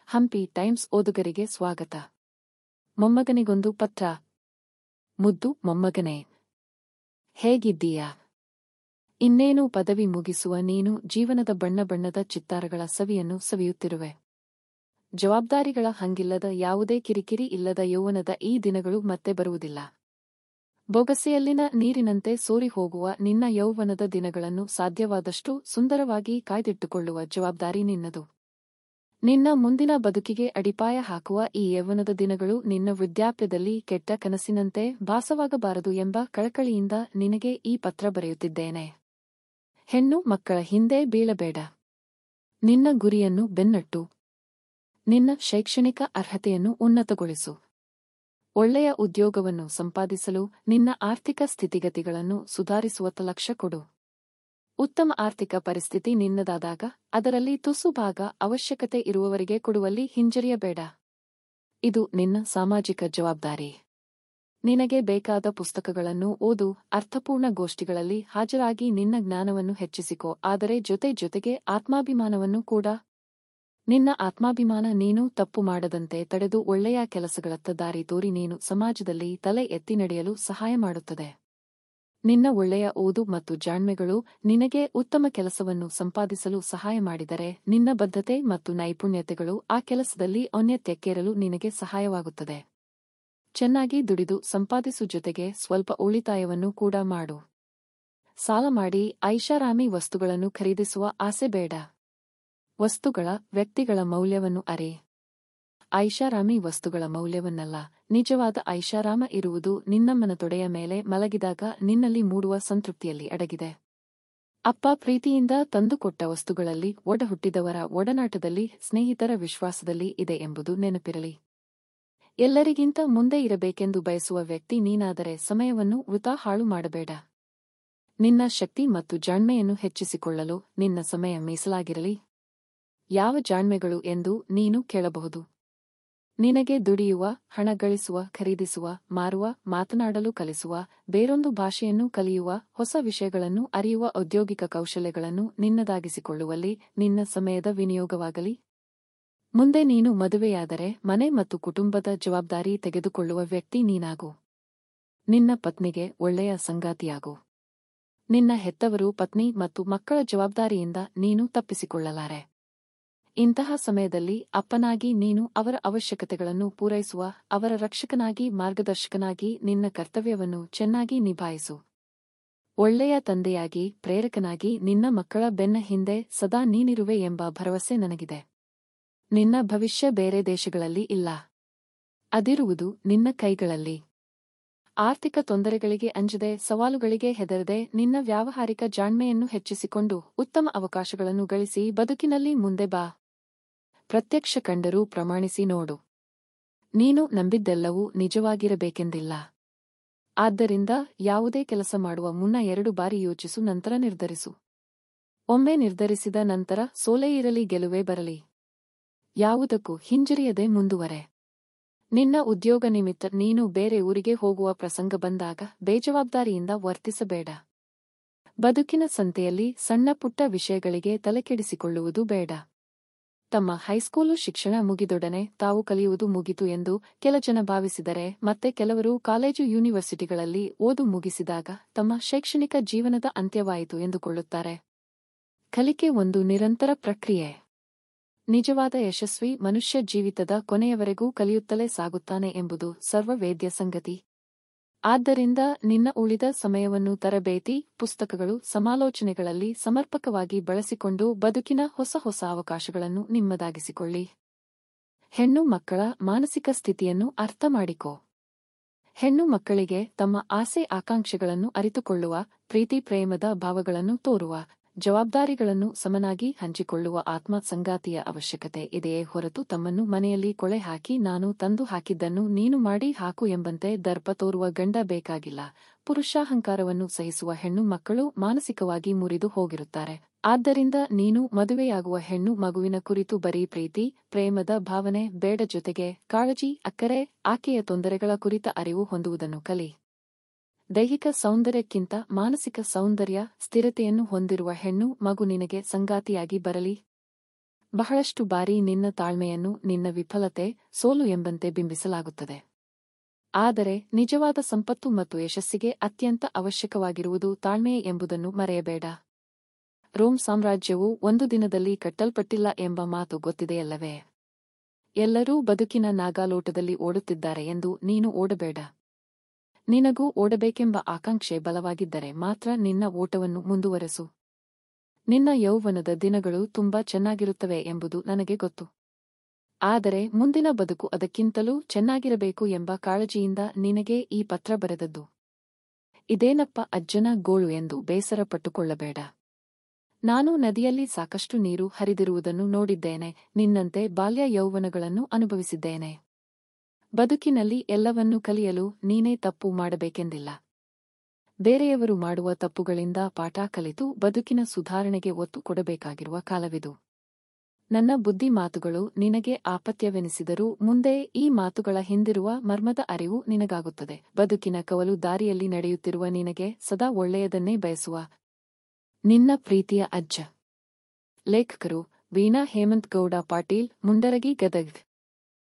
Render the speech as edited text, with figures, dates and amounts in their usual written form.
Hampi times ಓದುಗರಿಗೆ ಸ್ವಾಗತ. ಮೊಮ್ಮಗನಿಗೊಂದು ಪತ್ರ. ಮುದ್ದು ಮೊಮ್ಮಗನೇ, ಹೇಗಿದ್ದೀಯಾ? ಇನ್ನೇನು ಪದವಿ ಮುಗಿಸುವ ನೀನು ಜೀವನದ ಬಣ್ಣ ಬಣ್ಣದ ಚಿತ್ತಾರಗಳ ಸವಿಯನ್ನು ಸವಿಯುತ್ತಿರುವೆ. ಜವಾಬ್ದಾರಿಗಳ ಹಂಗಿಲ್ಲದ ಯಾವುದೇ ಕಿರಿಕಿರಿ ಇಲ್ಲದ ಯೌವನದ ಈ ದಿನಗಳು ಮತ್ತೆ ಬರುವುದಿಲ್ಲ. ಬೊಗಸೆಯಲ್ಲಿನ ನೀರಿನಂತೆ ಸೋರಿ ಹೋಗುವ ನಿನ್ನ ಯೌವನದ ದಿನಗಳನ್ನು ಸಾಧ್ಯವಾದಷ್ಟು ಸುಂದರವಾಗಿ ಕಾಯ್ದಿಟ್ಟುಕೊಳ್ಳುವ ಜವಾಬ್ದಾರಿ ನಿನ್ನದು. ನಿನ್ನ ಮುಂದಿನ ಬದುಕಿಗೆ ಅಡಿಪಾಯ ಹಾಕುವ ಈ ಯೌವನದ ದಿನಗಳು ನಿನ್ನ ವೃದ್ಧಾಪ್ಯದಲ್ಲಿ ಕೆಟ್ಟ ಕನಸಿನಂತೆ ಭಾಸವಾಗಬಾರದು ಎಂಬ ಕಳಕಳಿಯಿಂದ ನಿನಗೆ ಈ ಪತ್ರ ಬರೆಯುತ್ತಿದ್ದೇನೆ. ಹೆಣ್ಣು ಮಕ್ಕಳ ಹಿಂದೆ ಬೀಳಬೇಡ. ನಿನ್ನ ಗುರಿಯನ್ನು ಬೆನ್ನಟ್ಟು. ನಿನ್ನ ಶೈಕ್ಷಣಿಕ ಅರ್ಹತೆಯನ್ನು ಉನ್ನತಗೊಳಿಸು. ಒಳ್ಳೆಯ ಉದ್ಯೋಗವನ್ನು ಸಂಪಾದಿಸಲು ನಿನ್ನ ಆರ್ಥಿಕ ಸ್ಥಿತಿಗತಿಗಳನ್ನು ಸುಧಾರಿಸುವತ್ತ ಲಕ್ಷ್ಯ ಕೊಡು. ಉತ್ತಮ ಆರ್ಥಿಕ ಪರಿಸ್ಥಿತಿ ನಿನ್ನದಾದಾಗ ಅದರಲ್ಲಿ ತುಸು ಭಾಗ ಅವಶ್ಯಕತೆ ಇರುವವರಿಗೆ ಕೊಡುವಲ್ಲಿ ಹಿಂಜರಿಯಬೇಡ. ಇದು ನಿನ್ನ ಸಾಮಾಜಿಕ ಜವಾಬ್ದಾರಿ. ನಿನಗೆ ಬೇಕಾದ ಪುಸ್ತಕಗಳನ್ನು ಓದು, ಅರ್ಥಪೂರ್ಣ ಗೋಷ್ಠಿಗಳಲ್ಲಿ ಹಾಜರಾಗಿ ನಿನ್ನ ಜ್ಞಾನವನ್ನು ಹೆಚ್ಚಿಸಿಕೋ, ಆದರೆ ಜೊತೆಗೆ ಆತ್ಮಾಭಿಮಾನವನ್ನು ಕೂಡ. ನಿನ್ನ ಆತ್ಮಾಭಿಮಾನ ನೀನು ತಪ್ಪು ಮಾಡದಂತೆ ತಡೆದು ಒಳ್ಳೆಯ ಕೆಲಸಗಳತ್ತ ದಾರಿ ತೋರಿ ನೀನು ಸಮಾಜದಲ್ಲಿ ತಲೆ ಎತ್ತಿ ನಡೆಯಲು ಸಹಾಯ ಮಾಡುತ್ತದೆ. ನಿನ್ನ ಒಳ್ಳೆಯ ಓದು ಮತ್ತು ಜಾಣ್ಮೆಗಳು ನಿನಗೆ ಉತ್ತಮ ಕೆಲಸವನ್ನು ಸಂಪಾದಿಸಲು ಸಹಾಯ ಮಾಡಿದರೆ ನಿನ್ನ ಬದ್ಧತೆ ಮತ್ತು ನೈಪುಣ್ಯತೆಗಳು ಆ ಕೆಲಸದಲ್ಲಿ ಔನ್ನತ್ಯಕ್ಕೇರಲು ನಿನಗೆ ಸಹಾಯವಾಗುತ್ತದೆ. ಚೆನ್ನಾಗಿ ದುಡಿದು ಸಂಪಾದಿಸು, ಜೊತೆಗೆ ಸ್ವಲ್ಪ ಉಳಿತಾಯವನ್ನು ಕೂಡ ಮಾಡು. ಸಾಲ ಮಾಡಿ ಐಷಾರಾಮಿ ವಸ್ತುಗಳನ್ನು ಖರೀದಿಸುವ ಆಸೆ ಬೇಡ. ವಸ್ತುಗಳ, ವ್ಯಕ್ತಿಗಳ ಮೌಲ್ಯವನ್ನು ಅರೆ. ಐಷಾರಾಮಿ ವಸ್ತುಗಳ ಮೌಲ್ಯವನ್ನಲ್ಲ, ನಿಜವಾದ ಐಷಾರಾಮ ಇರುವುದು ನಿನ್ನಮ್ಮನ ತೊಡೆಯ ಮೇಲೆ ಮಲಗಿದಾಗ ನಿನ್ನಲ್ಲಿ ಮೂಡುವ ಸಂತೃಪ್ತಿಯಲ್ಲಿ ಅಡಗಿದೆ. ಅಪ್ಪ ಪ್ರೀತಿಯಿಂದ ತಂದುಕೊಟ್ಟ ವಸ್ತುಗಳಲ್ಲಿ, ಒಡಹುಟ್ಟಿದವರ ಒಡನಾಟದಲ್ಲಿ, ಸ್ನೇಹಿತರ ವಿಶ್ವಾಸದಲ್ಲಿ ಇದೆ ಎಂಬುದು ನೆನಪಿರಲಿ. ಎಲ್ಲರಿಗಿಂತ ಮುಂದೆ ಇರಬೇಕೆಂದು ಬಯಸುವ ವ್ಯಕ್ತಿ ನೀನಾದರೆ ಸಮಯವನ್ನು ವೃಥಾ ಹಾಳು ಮಾಡಬೇಡ. ನಿನ್ನ ಶಕ್ತಿ ಮತ್ತು ಜಾಣ್ಮೆಯನ್ನು ಹೆಚ್ಚಿಸಿಕೊಳ್ಳಲು ನಿನ್ನ ಸಮಯ ಮೀಸಲಾಗಿರಲಿ. ಯಾವ ಜಾಣ್ಮೆಗಳು ಎಂದು ನೀನು ಕೇಳಬಹುದು. ನಿನಗೆ ದುಡಿಯುವ, ಹಣ ಗಳಿಸುವ, ಖರೀದಿಸುವ, ಮಾರುವ, ಮಾತನಾಡಲು ಕಲಿಸುವ, ಬೇರೊಂದು ಭಾಷೆಯನ್ನು ಕಲಿಯುವ, ಹೊಸ ವಿಷಯಗಳನ್ನು ಅರಿಯುವ ಔದ್ಯೋಗಿಕ ಕೌಶಲ್ಯಗಳನ್ನು ನಿನ್ನದಾಗಿಸಿಕೊಳ್ಳುವಲ್ಲಿ ನಿನ್ನ ಸಮಯದ ವಿನಿಯೋಗವಾಗಲಿ. ಮುಂದೆ ನೀನು ಮದುವೆಯಾದರೆ ಮನೆ ಮತ್ತು ಕುಟುಂಬದ ಜವಾಬ್ದಾರಿ ತೆಗೆದುಕೊಳ್ಳುವ ವ್ಯಕ್ತಿ ನೀನಾಗು. ನಿನ್ನ ಪತ್ನಿಗೆ ಒಳ್ಳೆಯ ಸಂಗಾತಿಯಾಗು. ನಿನ್ನ ಹೆತ್ತವರು, ಪತ್ನಿ ಮತ್ತು ಮಕ್ಕಳ ಜವಾಬ್ದಾರಿಯಿಂದ ನೀನು ತಪ್ಪಿಸಿಕೊಳ್ಳಲಾರೆ. ಇಂತಹ ಸಮಯದಲ್ಲಿ ಅಪ್ಪನಾಗಿ ನೀನು ಅವರ ಅವಶ್ಯಕತೆಗಳನ್ನು ಪೂರೈಸುವ, ಅವರ ರಕ್ಷಕನಾಗಿ, ಮಾರ್ಗದರ್ಶಕನಾಗಿ ನಿನ್ನ ಕರ್ತವ್ಯವನ್ನು ಚೆನ್ನಾಗಿ ನಿಭಾಯಿಸು. ಒಳ್ಳೆಯ ತಂದೆಯಾಗಿ, ಪ್ರೇರಕನಾಗಿ ನಿನ್ನ ಮಕ್ಕಳ ಬೆನ್ನ ಹಿಂದೆ ಸದಾ ನೀನಿರುವೆ ಎಂಬ ಭರವಸೆ ನನಗಿದೆ. ನಿನ್ನ ಭವಿಷ್ಯ ಬೇರೆ ದೇಶಗಳಲ್ಲಿ ಇಲ್ಲ. ಅದಿರುವುದು ನಿನ್ನ ಕೈಗಳಲ್ಲಿ. ಆರ್ಥಿಕ ತೊಂದರೆಗಳಿಗೆ ಅಂಜದೆ, ಸವಾಲುಗಳಿಗೆ ಹೆದರದೆ, ನಿನ್ನ ವ್ಯಾವಹಾರಿಕ ಜಾಣ್ಮೆಯನ್ನು ಹೆಚ್ಚಿಸಿಕೊಂಡು ಉತ್ತಮ ಅವಕಾಶಗಳನ್ನು ಗಳಿಸಿ ಬದುಕಿನಲ್ಲಿ ಮುಂದೆ ಬಾ. ಪ್ರತ್ಯಕ್ಷ ಕಂಡರೂ ಪ್ರಮಾಣಿಸಿ ನೋಡು. ನೀನು ನಂಬಿದ್ದೆಲ್ಲವೂ ನಿಜವಾಗಿರಬೇಕೆಂದಿಲ್ಲ. ಆದ್ದರಿಂದ ಯಾವುದೇ ಕೆಲಸ ಮಾಡುವ ಮುನ್ನ 2 ಬಾರಿ ಯೋಚಿಸು, ನಂತರ ನಿರ್ಧರಿಸು. ಒಮ್ಮೆ ನಿರ್ಧರಿಸಿದ ನಂತರ ಸೋಲೇ ಇರಲಿ ಗೆಲುವೇ ಬರಲಿ, ಯಾವುದಕ್ಕೂ ಹಿಂಜರಿಯದೆ ಮುಂದುವರೆ. ನಿನ್ನ ಉದ್ಯೋಗ ನಿಮಿತ್ತ ನೀನು ಬೇರೆ ಊರಿಗೆ ಹೋಗುವ ಪ್ರಸಂಗ ಬಂದಾಗ ಬೇಜವಾಬ್ದಾರಿಯಿಂದ ವರ್ತಿಸಬೇಡ. ಬದುಕಿನ ಸಂತೆಯಲ್ಲಿ ಸಣ್ಣ ಪುಟ್ಟ ವಿಷಯಗಳಿಗೆ ತಲೆಕೆಡಿಸಿಕೊಳ್ಳುವುದು ಬೇಡ. ತಮ್ಮ ಹೈಸ್ಕೂಲು ಶಿಕ್ಷಣ ಮುಗಿದೊಡನೆ ತಾವು ಕಲಿಯುವುದು ಮುಗಿತು ಎಂದು ಕೆಲ ಜನ ಭಾವಿಸಿದರೆ, ಮತ್ತೆ ಕೆಲವರು ಕಾಲೇಜು ಯೂನಿವರ್ಸಿಟಿಗಳಲ್ಲಿ ಓದು ಮುಗಿಸಿದಾಗ ತಮ್ಮ ಶೈಕ್ಷಣಿಕ ಜೀವನದ ಅಂತ್ಯವಾಯಿತು ಎಂದುಕೊಳ್ಳುತ್ತಾರೆ. ಕಲಿಕೆ ಒಂದು ನಿರಂತರ ಪ್ರಕ್ರಿಯೆ. ನಿಜವಾದ ಯಶಸ್ವಿ ಮನುಷ್ಯ ಜೀವಿತದ ಕೊನೆಯವರೆಗೂ ಕಲಿಯುತ್ತಲೇ ಸಾಗುತ್ತಾನೆ ಎಂಬುದು ಸರ್ವವೇದ್ಯ ಸಂಗತಿ. ಆದ್ದರಿಂದ ನಿನ್ನ ಉಳಿದ ಸಮಯವನ್ನು ತರಬೇತಿ, ಪುಸ್ತಕಗಳು, ಸಮಾಲೋಚನೆಗಳಲ್ಲಿ ಸಮರ್ಪಕವಾಗಿ ಬಳಸಿಕೊಂಡು ಬದುಕಿನ ಹೊಸ ಅವಕಾಶಗಳನ್ನು ನಿಮ್ಮದಾಗಿಸಿಕೊಳ್ಳಿ. ಹೆಣ್ಣು ಮಕ್ಕಳ ಮಾನಸಿಕ ಸ್ಥಿತಿಯನ್ನು ಅರ್ಥ ಮಾಡಿಕೋ. ಹೆಣ್ಣು ಮಕ್ಕಳಿಗೆ ತಮ್ಮ ಆಸೆ ಆಕಾಂಕ್ಷೆಗಳನ್ನು ಅರಿತುಕೊಳ್ಳುವ, ಪ್ರೀತಿ ಪ್ರೇಮದ ಭಾವಗಳನ್ನು ತೋರುವ, ಜವಾಬ್ದಾರಿಗಳನ್ನು ಸಮನಾಗಿ ಹಂಚಿಕೊಳ್ಳುವ ಆತ್ಮ ಸಂಗಾತಿಯ ಅವಶ್ಯಕತೆ ಇದೆಯೇ ಹೊರತು ತಮ್ಮನ್ನು ಮನೆಯಲ್ಲಿ ಕೊಳೆ ಹಾಕಿ ನಾನು ತಂದು ಹಾಕಿದ್ದನ್ನು ನೀನು ಮಾಡಿ ಹಾಕು ಎಂಬಂತೆ ದರ್ಪ ತೋರುವ ಗಂಡ ಬೇಕಾಗಿಲ್ಲ. ಪುರುಷಾಹಂಕಾರವನ್ನು ಸಹಿಸುವ ಹೆಣ್ಣು ಮಕ್ಕಳು ಮಾನಸಿಕವಾಗಿ ಮುರಿದು ಹೋಗಿರುತ್ತಾರೆ. ಆದ್ದರಿಂದ ನೀನು ಮದುವೆಯಾಗುವ ಹೆಣ್ಣು ಮಗುವಿನ ಕುರಿತು ಬರೀ ಪ್ರೀತಿ ಪ್ರೇಮದ ಭಾವನೆ ಬೇಡ, ಜೊತೆಗೆ ಕಾಳಜಿ, ಅಕ್ಕರೆ, ಆಕೆಯ ತೊಂದರೆಗಳ ಕುರಿತ ಅರಿವು ಹೊಂದುವುದನ್ನು ಕಲಿ. ದೈಹಿಕ ಸೌಂದರ್ಯಕ್ಕಿಂತ ಮಾನಸಿಕ ಸೌಂದರ್ಯ, ಸ್ಥಿರತೆಯನ್ನು ಹೊಂದಿರುವ ಹೆಣ್ಣು ಮಗು ನಿನಗೆ ಸಂಗಾತಿಯಾಗಿ ಬರಲಿ. ಬಹಳಷ್ಟು ಬಾರಿ ನಿನ್ನ ತಾಳ್ಮೆಯನ್ನು ನಿನ್ನ ವಿಫಲತೆ, ಸೋಲು ಎಂಬಂತೆ ಬಿಂಬಿಸಲಾಗುತ್ತದೆ. ಆದರೆ ನಿಜವಾದ ಸಂಪತ್ತು ಮತ್ತು ಯಶಸ್ಸಿಗೆ ಅತ್ಯಂತ ಅವಶ್ಯಕವಾಗಿರುವುದು ತಾಳ್ಮೆ ಎಂಬುದನ್ನು ಮರೆಯಬೇಡ. ರೋಮ್ ಸಾಮ್ರಾಜ್ಯವು ಒಂದು ದಿನದಲ್ಲಿ ಕಟ್ಟಲ್ಪಟ್ಟಿಲ್ಲ ಎಂಬ ಮಾತು ಗೊತ್ತಿದೆಯಲ್ಲವೇ? ಎಲ್ಲರೂ ಬದುಕಿನ ನಾಗಾಲೋಟದಲ್ಲಿ ಓಡುತ್ತಿದ್ದಾರೆ ಎಂದು ನೀನು ಓಡಬೇಡ. ನಿನಗೂ ಓಡಬೇಕೆಂಬ ಆಕಾಂಕ್ಷೆ ಬಲವಾಗಿದ್ದರೆ ಮಾತ್ರ ನಿನ್ನ ಓಟವನ್ನು ಮುಂದುವರೆಸು. ನಿನ್ನ ಯೌವನದ ದಿನಗಳು ತುಂಬಾ ಚೆನ್ನಾಗಿರುತ್ತವೆ ಎಂಬುದು ನನಗೆ ಗೊತ್ತು. ಆದರೆ ಮುಂದಿನ ಬದುಕು ಅದಕ್ಕಿಂತಲೂ ಚೆನ್ನಾಗಿರಬೇಕು ಎಂಬ ಕಾಳಜಿಯಿಂದ ನಿನಗೆ ಈ ಪತ್ರ ಬರೆದದ್ದು. ಇದೇನಪ್ಪ ಅಜ್ಜನ ಗೋಳು ಎಂದು ಬೇಸರ ಪಟ್ಟುಕೊಳ್ಳಬೇಡ. ನಾನು ನದಿಯಲ್ಲಿ ಸಾಕಷ್ಟು ನೀರು ಹರಿದಿರುವುದನ್ನು ನೋಡಿದ್ದೇನೆ, ನಿನ್ನಂತೆ ಬಾಲ್ಯ ಯೌವನಗಳನ್ನು ಅನುಭವಿಸಿದ್ದೇನೆ. ಬದುಕಿನಲ್ಲಿ ಎಲ್ಲವನ್ನೂ ಕಲಿಯಲು ನೀನೇ ತಪ್ಪು ಮಾಡಬೇಕೆಂದಿಲ್ಲ. ಬೇರೆಯವರು ಮಾಡುವ ತಪ್ಪುಗಳಿಂದ ಪಾಠ ಕಲಿತು ಬದುಕಿನ ಸುಧಾರಣೆಗೆ ಒತ್ತು ಕೊಡಬೇಕಾಗಿರುವ ಕಾಲವಿದು. ನನ್ನ ಬುದ್ಧಿ ಮಾತುಗಳು ನಿನಗೆ ಆಪತ್ಯವೆನಿಸಿದರೂ ಮುಂದೆ ಈ ಮಾತುಗಳ ಹಿಂದಿರುವ ಮರ್ಮದ ಅರಿವು ನಿನಗಾಗುತ್ತದೆ. ಬದುಕಿನ ಕವಲು ದಾರಿಯಲ್ಲಿ ನಡೆಯುತ್ತಿರುವ ನಿನಗೆ ಸದಾ ಒಳ್ಳೆಯದನ್ನೇ ಬಯಸುವ ನಿನ್ನ ಪ್ರೀತಿಯ ಅಜ್ಜ. ಲೇಖಕರು: ವೀಣಾ ಹೇಮಂತ್ ಗೌಡ ಪಾಟೀಲ್, ಮುಂಡರಗಿ, ಗದಗ್.